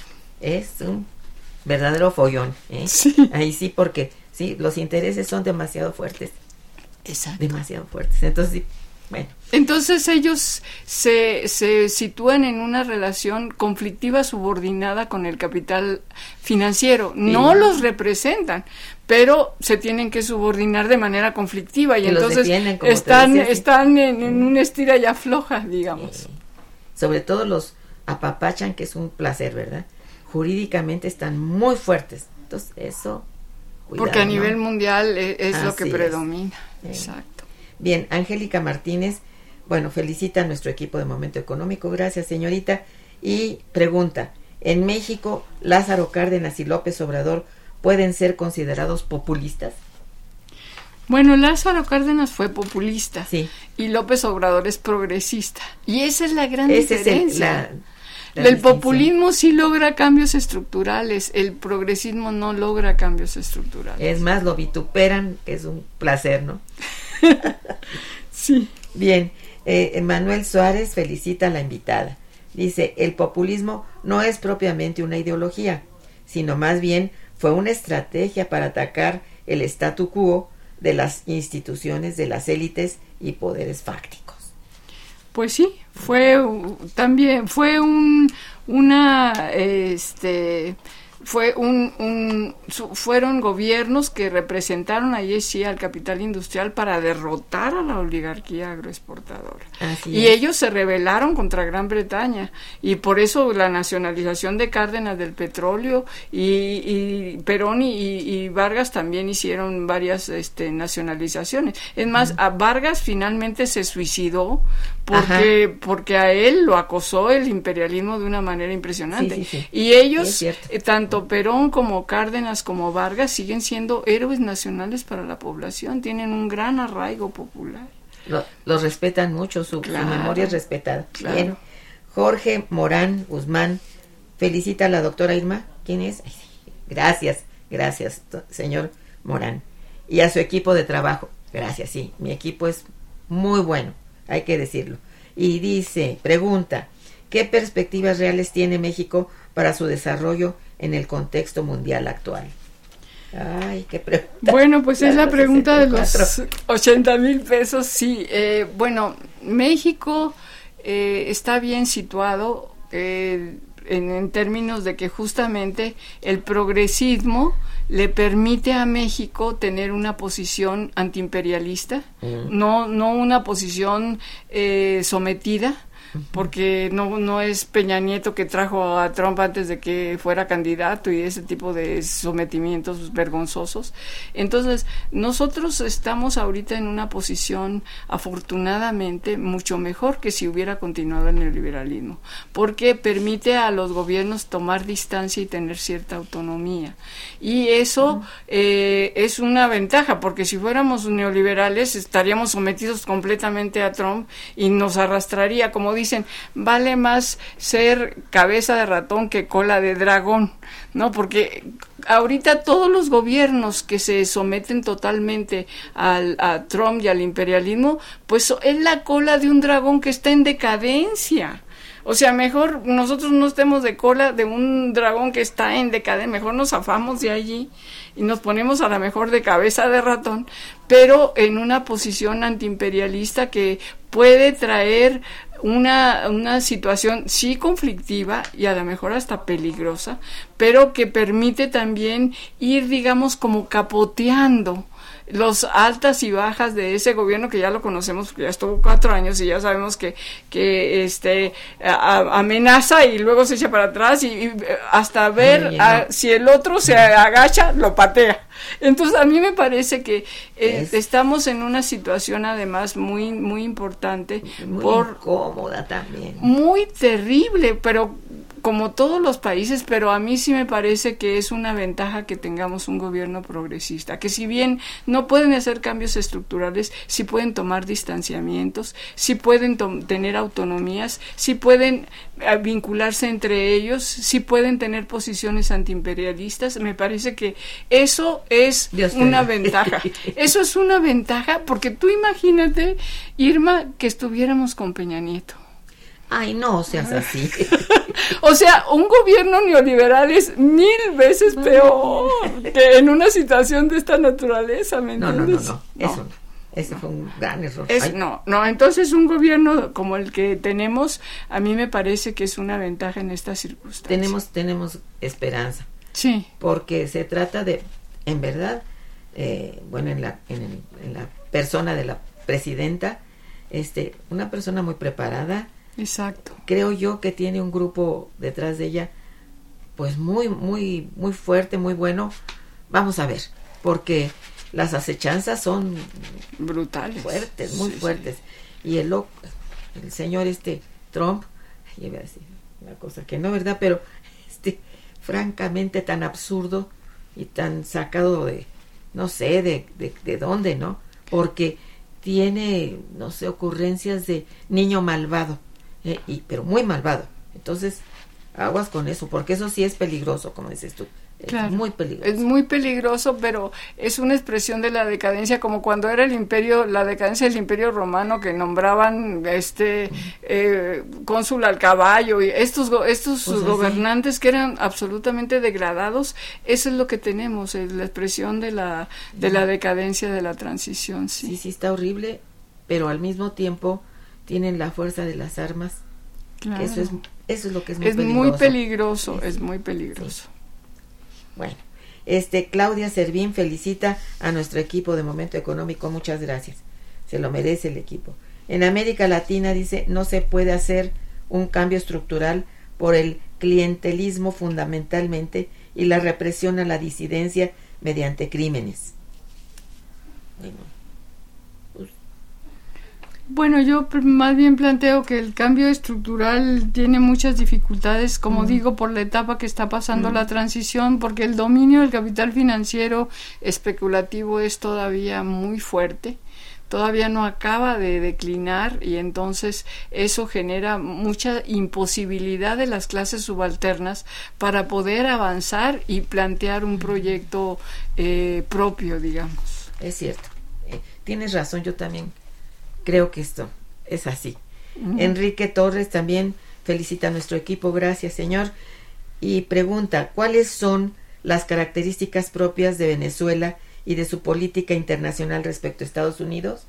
Es un verdadero follón, ¿eh? Sí. Ahí sí, porque sí, los intereses son demasiado fuertes. Exacto. Demasiado fuertes. Entonces, sí, bueno. Entonces ellos se, se sitúan en una relación conflictiva subordinada con el capital financiero. No sí. los representan, pero se tienen que subordinar de manera conflictiva y, y entonces están, decía, están en, en una estira y afloja, digamos. Eh, sobre todo los apapachan, que es un placer, ¿verdad? Jurídicamente están muy fuertes. Entonces eso... Cuidado, porque a nivel ¿no? mundial es, es lo que es. predomina. Eh. Exacto. Bien, Angélica Martínez, bueno, felicita a nuestro equipo de Momento Económico. Gracias, señorita. Y pregunta, ¿en México Lázaro Cárdenas y López Obrador pueden ser considerados populistas? Bueno, Lázaro Cárdenas fue populista, sí. y López Obrador es progresista. Y esa es la gran Ese diferencia. Es el, la, El populismo sí logra cambios estructurales, el progresismo no logra cambios estructurales. Es más, lo vituperan, que es un placer, ¿no? Sí. Bien, eh, Manuel Suárez felicita a la invitada. Dice, el populismo no es propiamente una ideología, sino más bien fue una estrategia para atacar el statu quo de las instituciones, de las élites y poderes fácticos. Pues sí, fue también fue un una este fue un, un su, fueron gobiernos que representaron ahí sí al capital industrial para derrotar a la oligarquía agroexportadora. Así y es. Ellos se rebelaron contra Gran Bretaña y por eso la nacionalización de Cárdenas del petróleo y, y Perón y, y Vargas también hicieron varias este, nacionalizaciones. Es más, uh-huh. a Vargas finalmente se suicidó porque Ajá. porque a él lo acosó el imperialismo de una manera impresionante. Sí, sí, sí. Y ellos, eh, tanto Perón como Cárdenas como Vargas, siguen siendo héroes nacionales para la población, tienen un gran arraigo popular. Lo, los respetan mucho, su, claro, su memoria es respetada. Claro. Bien. Jorge Morán Guzmán felicita a la doctora Irma. ¿Quién es? Ay, gracias, gracias, señor Morán. Y a su equipo de trabajo. Gracias, sí, mi equipo es muy bueno, hay que decirlo. Y dice, pregunta, ¿qué perspectivas reales tiene México para su desarrollo en el contexto mundial actual? Ay, qué pregunta. Bueno, pues es la pregunta de los ochenta mil pesos. Sí, eh, bueno, México eh, está bien situado eh, en, en términos de que justamente el progresismo le permite a México tener una posición antiimperialista, uh-huh. no, no una posición eh, sometida, porque no no es Peña Nieto que trajo a Trump antes de que fuera candidato y ese tipo de sometimientos vergonzosos. Entonces, nosotros estamos ahorita en una posición, afortunadamente, mucho mejor que si hubiera continuado el neoliberalismo, porque permite a los gobiernos tomar distancia y tener cierta autonomía. Y eso uh-huh. eh, es una ventaja, porque si fuéramos neoliberales estaríamos sometidos completamente a Trump y nos arrastraría, como dicen, vale más ser cabeza de ratón que cola de dragón, ¿no? Porque ahorita todos los gobiernos que se someten totalmente al, a Trump y al imperialismo, pues es la cola de un dragón que está en decadencia. O sea, mejor nosotros no estemos de cola de un dragón que está en decadencia, mejor nos zafamos de allí y nos ponemos a la mejor de cabeza de ratón, pero en una posición antiimperialista que puede traer una una situación sí conflictiva y a lo mejor hasta peligrosa, pero que permite también ir, digamos, como capoteando los altas y bajas de ese gobierno que ya lo conocemos porque ya estuvo cuatro años y ya sabemos que que este a, amenaza y luego se echa para atrás y, y hasta ver Ay, a, no. si el otro se agacha lo patea. Entonces a mí me parece que eh, estamos en una situación además muy muy importante, muy por incómoda también, muy terrible, pero como todos los países, pero a mí sí me parece que es una ventaja que tengamos un gobierno progresista, que si bien no pueden hacer cambios estructurales, sí pueden tomar distanciamientos, sí pueden to- tener autonomías, sí pueden eh, vincularse entre ellos, sí pueden tener posiciones antiimperialistas. Me parece que eso es Dios una te... ventaja. Eso es una ventaja porque tú imagínate, Irma, que estuviéramos con Peña Nieto. Ay, no seas así. O sea, un gobierno neoliberal es mil veces peor que en una situación de esta naturaleza, ¿me entiendes? No, no, no, no. Eso no. Ese fue un gran error. Es, no, no, entonces un gobierno como el que tenemos, a mí me parece que es una ventaja en estas circunstancias. Tenemos, tenemos esperanza. Sí. Porque se trata de, en verdad, eh, bueno, en la, en, el, en la persona de la presidenta, este, una persona muy preparada. Exacto. Creo yo que tiene un grupo detrás de ella, pues muy, muy, muy fuerte, muy bueno. Vamos a ver, porque las acechanzas son brutales, fuertes, muy sí, fuertes. Sí. Y el loco, el señor este Trump, yo voy a decir una cosa que no, ¿verdad? Pero este, francamente tan absurdo y tan sacado de, no sé, de, de, de dónde, ¿no? Porque tiene, no sé, ocurrencias de niño malvado. Eh, y, pero muy malvado. Entonces, aguas con eso, porque eso sí es peligroso, como dices tú. Es claro, muy peligroso. Es muy peligroso, pero es una expresión de la decadencia, como cuando era el imperio, la decadencia del imperio romano, que nombraban este eh, cónsul al caballo, y estos estos pues gobernantes que eran absolutamente degradados. Eso es lo que tenemos, es la expresión de la de la decadencia de la transición. Sí, sí, sí está horrible, pero al mismo tiempo tienen la fuerza de las armas. Claro. Que eso es eso es lo que es muy es peligroso. muy peligroso, sí, es muy peligroso. Sí. Bueno, este Claudia Servín felicita a nuestro equipo de Momento Económico, muchas gracias, se lo merece el equipo. En América Latina, dice, no se puede hacer un cambio estructural por el clientelismo fundamentalmente y la represión a la disidencia mediante crímenes. Bueno, pues, Bueno, yo más bien planteo que el cambio estructural tiene muchas dificultades, como mm. digo, por la etapa que está pasando mm. la transición, porque el dominio del capital financiero especulativo es todavía muy fuerte, todavía no acaba de declinar, y entonces eso genera mucha imposibilidad de las clases subalternas para poder avanzar y plantear un proyecto eh, propio, digamos. Es cierto, eh, tienes razón, yo también creo que esto es así. Uh-huh. Enrique Torres también felicita a nuestro equipo, gracias señor, y pregunta, ¿cuáles son las características propias de Venezuela y de su política internacional respecto a Estados Unidos?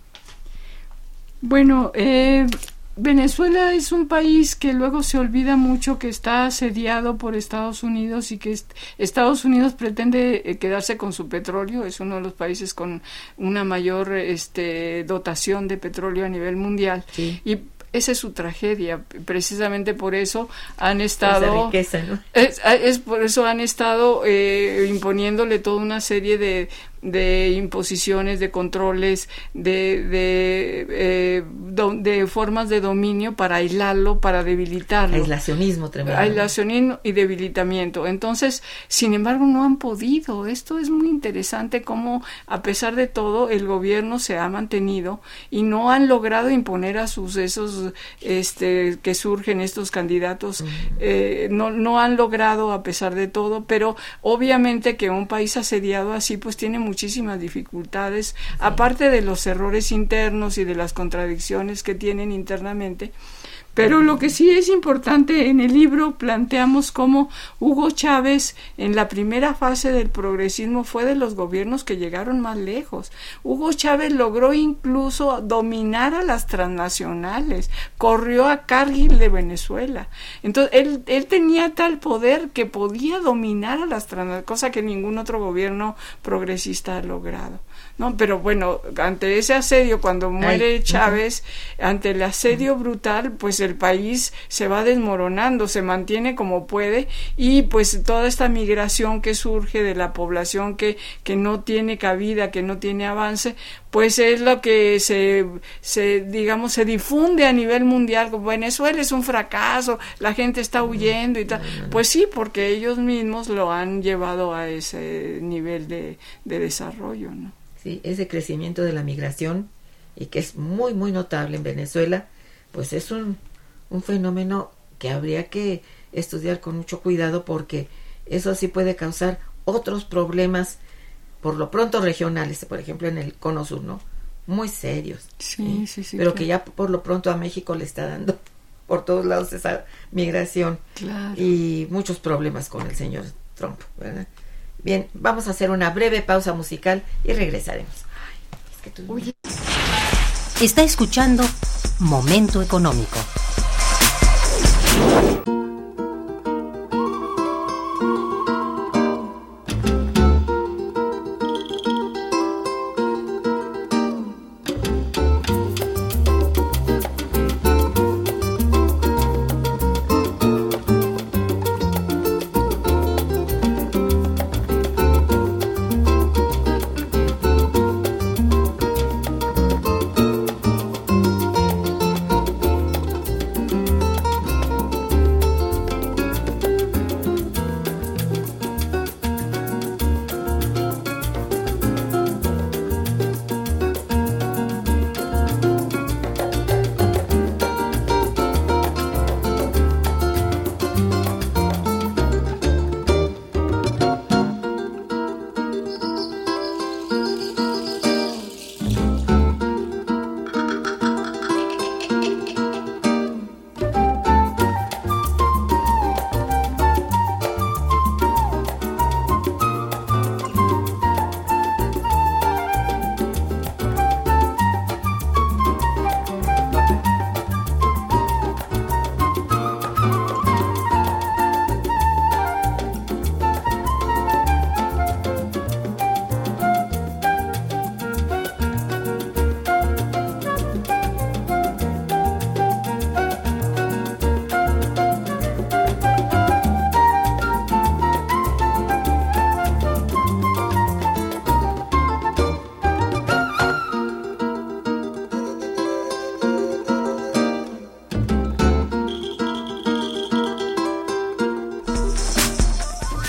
Bueno, eh, Venezuela es un país que luego se olvida mucho que está asediado por Estados Unidos y que est- Estados Unidos pretende eh, quedarse con su petróleo. Es uno de los países con una mayor este, dotación de petróleo a nivel mundial. Sí. Y esa es su tragedia. Precisamente por eso han estado... Esa riqueza, ¿no? Es, es por eso han estado eh, imponiéndole toda una serie de de imposiciones, de controles, de de, eh, do, de formas de dominio para aislarlo, para debilitarlo. Aislacionismo tremendo. Aislacionismo y debilitamiento. Entonces, sin embargo, no han podido. Esto es muy interesante cómo, a pesar de todo, el gobierno se ha mantenido y no han logrado imponer a sus esos este que surgen estos candidatos. Uh-huh. eh, no no han logrado, a pesar de todo, pero obviamente que un país asediado así pues tiene muchísimas dificultades, sí. Aparte de los errores internos y de las contradicciones que tienen internamente. Pero lo que sí es importante, en el libro planteamos cómo Hugo Chávez en la primera fase del progresismo fue de los gobiernos que llegaron más lejos. Hugo Chávez logró incluso dominar a las transnacionales, corrió a Cargill de Venezuela. Entonces él, él tenía tal poder que podía dominar a las transnacionales, cosa que ningún otro gobierno progresista ha logrado. No, pero bueno, ante ese asedio, cuando muere Ay, Chávez, uh-huh. ante el asedio brutal, pues el país se va desmoronando, se mantiene como puede, y pues toda esta migración que surge de la población que, que no tiene cabida, que no tiene avance, pues es lo que se, se, digamos, se difunde a nivel mundial. Venezuela es un fracaso, la gente está huyendo y tal. Pues sí, porque ellos mismos lo han llevado a ese nivel de, de desarrollo, ¿no? Sí, ese crecimiento de la migración, y que es muy, muy notable en Venezuela, pues es un, un fenómeno que habría que estudiar con mucho cuidado, porque eso sí puede causar otros problemas, por lo pronto regionales, por ejemplo en el Cono Sur, ¿no? Muy serios. Sí, ¿sí? sí, sí. Pero claro. que ya por lo pronto a México le está dando por todos lados esa migración. Claro. Y muchos problemas con el señor Trump, ¿verdad? Bien, vamos a hacer una breve pausa musical y regresaremos. Ay, es que tú... Oye. Está escuchando Momento Económico.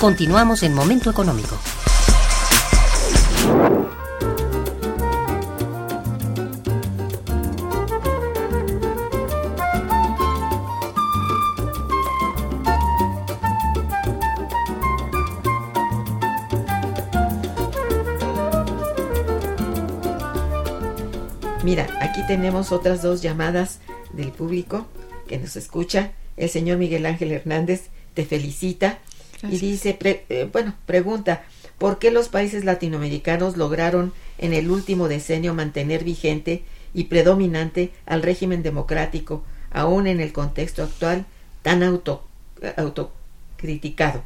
Continuamos en Momento Económico. Mira, aquí tenemos otras dos llamadas del público que nos escucha. El señor Miguel Ángel Hernández te felicita. Gracias. Y dice, pre, eh, bueno, pregunta, ¿por qué los países latinoamericanos lograron en el último decenio mantener vigente y predominante al régimen democrático, aún en el contexto actual tan auto, autocriticado,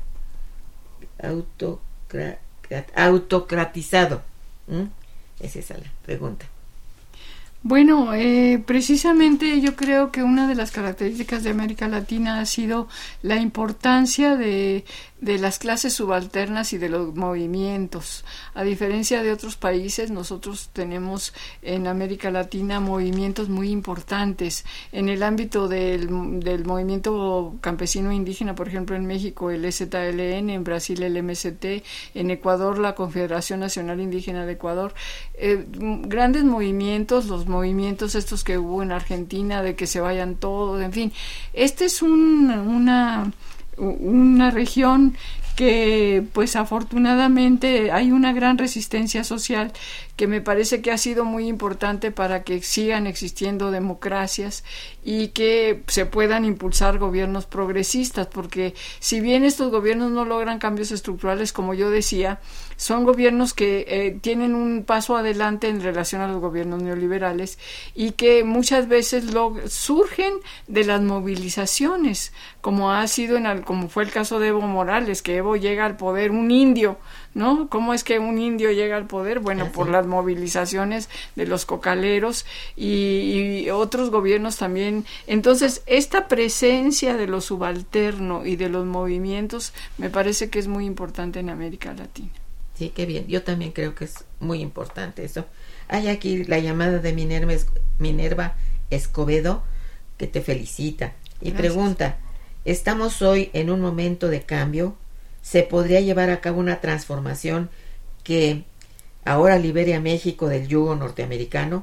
autocra, autocratizado? ¿Mm? Es esa la pregunta. Bueno, eh, precisamente yo creo que una de las características de América Latina ha sido la importancia de, de las clases subalternas y de los movimientos. A diferencia de otros países, nosotros tenemos en América Latina movimientos muy importantes. En el ámbito del, del movimiento campesino indígena, por ejemplo, en México el E Z L N, en Brasil el M S T, en Ecuador la Confederación Nacional Indígena de Ecuador. Eh, grandes movimientos, los movimientos estos que hubo en Argentina de que se vayan todos, en fin. Esta es un, una, una región que pues afortunadamente hay una gran resistencia social que me parece que ha sido muy importante para que sigan existiendo democracias y que se puedan impulsar gobiernos progresistas, porque si bien estos gobiernos no logran cambios estructurales, como yo decía, son gobiernos que eh, tienen un paso adelante en relación a los gobiernos neoliberales y que muchas veces lo, surgen de las movilizaciones, como ha sido en el, como fue el caso de Evo Morales, que Evo llega al poder, un indio, ¿no? ¿Cómo es que un indio llega al poder? Bueno, ¿Ah, sí? Por las movilizaciones de los cocaleros y, y otros gobiernos también. Entonces, esta presencia de lo subalterno y de los movimientos me parece que es muy importante en América Latina. Sí, qué bien. Yo también creo que es muy importante eso. Hay aquí la llamada de Minerva, Minerva Escobedo, que te felicita y Gracias. Pregunta, ¿estamos hoy en un momento de cambio? ¿Se podría llevar a cabo una transformación que ahora libere a México del yugo norteamericano?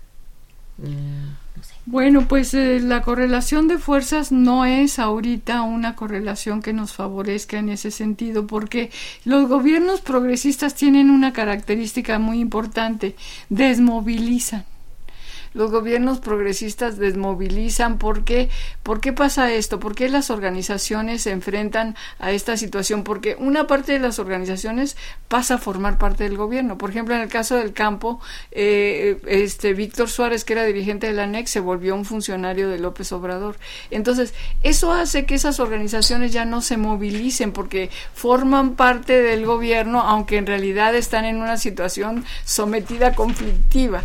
Mm, no sé. Bueno, pues eh, la correlación de fuerzas no es ahorita una correlación que nos favorezca en ese sentido, porque los gobiernos progresistas tienen una característica muy importante: desmovilizan. Los gobiernos progresistas desmovilizan. ¿Por qué? ¿Por qué pasa esto? ¿Por qué las organizaciones se enfrentan a esta situación? Porque una parte de las organizaciones pasa a formar parte del gobierno. Por ejemplo, en el caso del campo, eh, este Víctor Suárez, que era dirigente de la A N E C, se volvió un funcionario de López Obrador. Entonces, eso hace que esas organizaciones ya no se movilicen porque forman parte del gobierno, aunque en realidad están en una situación sometida conflictiva.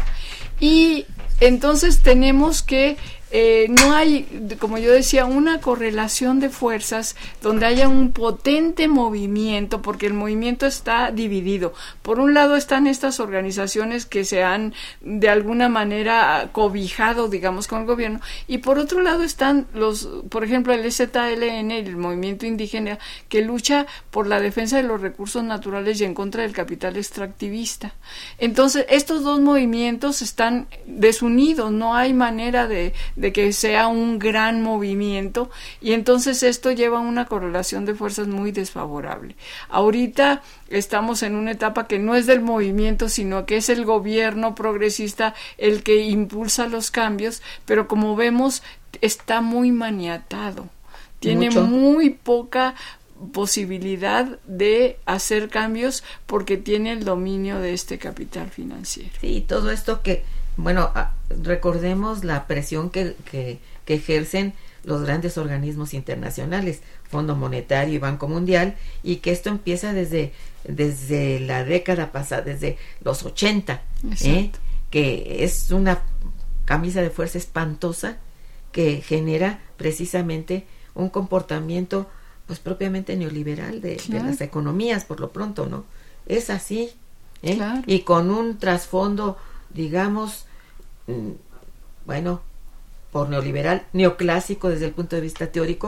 Y entonces tenemos que eh, no hay, como yo decía, una correlación de fuerzas donde haya un potente movimiento, porque el movimiento está dividido. Por un lado están estas organizaciones que se han de alguna manera cobijado, digamos, con el gobierno, y por otro lado están los, por ejemplo, el E Z L N, el movimiento indígena, que lucha por la defensa de los recursos naturales y en contra del capital extractivista. Entonces, estos dos movimientos están desunidos, no hay manera de de que sea un gran movimiento, y entonces esto lleva a una correlación de fuerzas muy desfavorable. Ahorita estamos en una etapa que no es del movimiento, sino que es el gobierno progresista el que impulsa los cambios, pero como vemos está muy maniatado, tiene Mucho. muy poca posibilidad de hacer cambios porque tiene el dominio de este capital financiero. Sí, todo esto que Bueno, recordemos la presión que, que, que ejercen los grandes organismos internacionales, Fondo Monetario y Banco Mundial, y que esto empieza desde, desde la década pasada, desde los ochenta, ¿eh? Que es una camisa de fuerza espantosa que genera precisamente un comportamiento pues propiamente neoliberal de, claro. de las economías, por lo pronto, ¿no? Es así, ¿eh? Claro. Y con un trasfondo, digamos, bueno, por neoliberal, neoclásico desde el punto de vista teórico,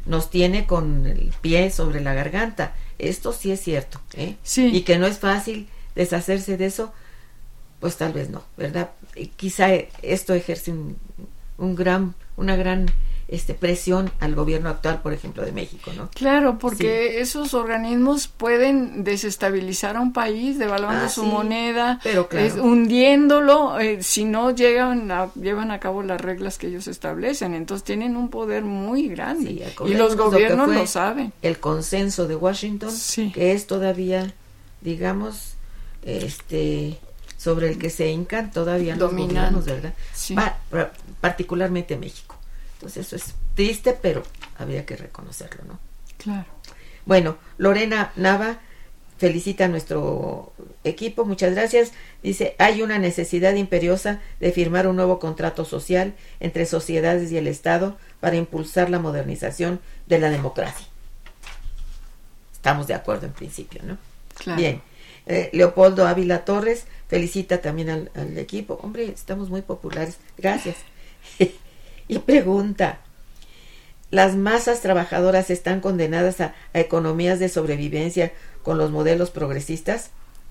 nos tiene con el pie sobre la garganta. Esto sí es cierto, ¿eh? Sí. Y que no es fácil deshacerse de eso, pues tal vez no, ¿verdad? Y quizá esto ejerce un, un gran, una gran este, presión al gobierno actual, por ejemplo, de México, ¿no? Claro, porque sí. esos organismos pueden desestabilizar a un país, devaluando ah, su sí, moneda, pero claro. eh, hundiéndolo, eh, si no llegan a, llevan a cabo las reglas que ellos establecen. Entonces tienen un poder muy grande, sí, y los gobiernos lo, lo saben. El consenso de Washington, sí. que es todavía, digamos, este sobre el que se hincan todavía los gobiernos, ¿verdad? Sí. Pa, pa, particularmente México. Entonces eso es triste, pero habría que reconocerlo, ¿no? Claro. Bueno, Lorena Nava felicita a nuestro equipo, muchas gracias. Dice, hay una necesidad imperiosa de firmar un nuevo contrato social entre sociedades y el Estado para impulsar la modernización de la democracia. Estamos de acuerdo en principio, ¿no? Claro. Bien. Eh, Leopoldo Ávila Torres felicita también al, al equipo. Hombre, estamos muy populares. Gracias. Y pregunta, ¿las masas trabajadoras están condenadas a, a economías de sobrevivencia con los modelos progresistas?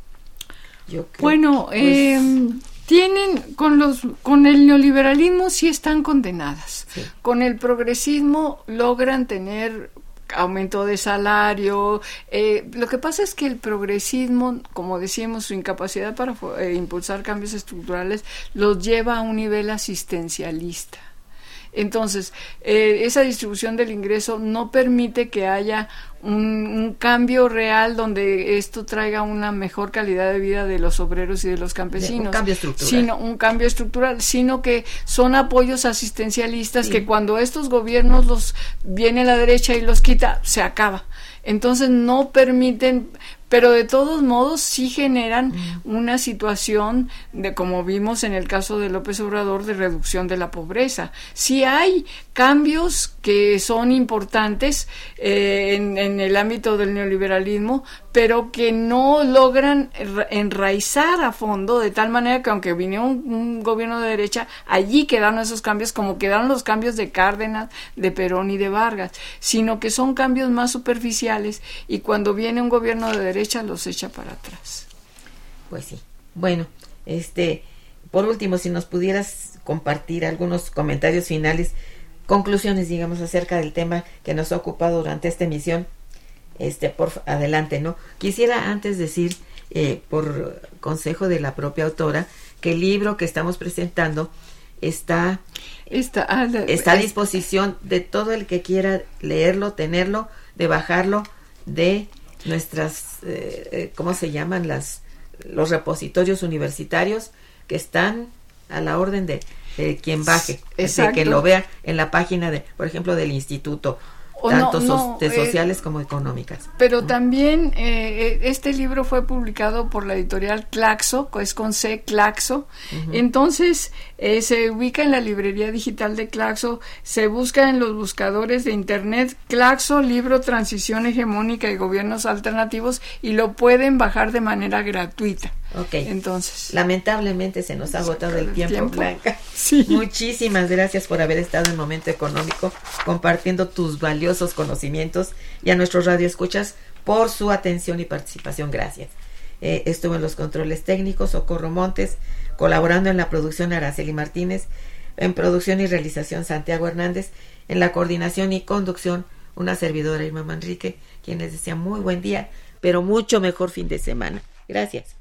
Yo creo, bueno, pues, eh, tienen con los con el neoliberalismo sí están condenadas. Sí. Con el progresismo logran tener aumento de salario. Eh, lo que pasa es que el progresismo, como decíamos, su incapacidad para eh, impulsar cambios estructurales los lleva a un nivel asistencialista. Entonces, eh, esa distribución del ingreso no permite que haya un, un cambio real donde esto traiga una mejor calidad de vida de los obreros y de los campesinos. Un cambio estructural. Sino, un cambio estructural, sino que son apoyos asistencialistas, sí. que cuando estos gobiernos los viene la derecha y los quita, se acaba. Entonces no permiten, pero de todos modos sí generan mm. una situación de, como vimos en el caso de López Obrador, de reducción de la pobreza. Sí hay cambios que son importantes eh, en, en el ámbito del neoliberalismo, pero que no logran enraizar a fondo, de tal manera que aunque viniera un, un gobierno de derecha, allí quedaron esos cambios, como quedaron los cambios de Cárdenas, de Perón y de Vargas, sino que son cambios más superficiales, y cuando viene un gobierno de derecha los echa para atrás. Pues sí. Bueno, este, por último, si nos pudieras compartir algunos comentarios finales, conclusiones, digamos, acerca del tema que nos ha ocupado durante esta emisión, este, por adelante, ¿no? Quisiera antes decir, eh, por consejo de la propia autora, que el libro que estamos presentando está, está, ah, la, está a disposición de todo el que quiera leerlo, tenerlo, de bajarlo de nuestras, eh, ¿cómo se llaman? las los repositorios universitarios que están a la orden de, de quien baje, de que lo vea en la página de, por ejemplo, del instituto, o tanto no, no, so, de sociales eh, como económicas. Pero ¿no? también eh, este libro fue publicado por la editorial Claxo, que es con C, Claxo. Uh-huh. Entonces eh, se ubica en la librería digital de Claxo, se busca en los buscadores de internet Claxo, libro Transición Hegemónica y Gobiernos Alternativos, y lo pueden bajar de manera gratuita. Ok. Entonces, lamentablemente se nos ha agotado el tiempo, tiempo, Blanca. Sí. Muchísimas gracias por haber estado en Momento Económico compartiendo tus valiosos conocimientos, y a nuestros radioescuchas por su atención y participación. Gracias. Eh, estuvo en los controles técnicos Socorro Montes, colaborando en la producción Araceli Martínez, en producción y realización Santiago Hernández, en la coordinación y conducción una servidora Irma Manrique, quien les desea muy buen día, pero mucho mejor fin de semana. Gracias.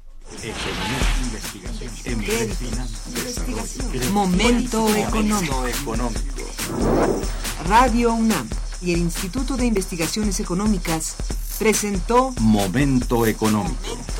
Momento Económico. Radio UNAM y el Instituto de Investigaciones Económicas presentó Momento Económico.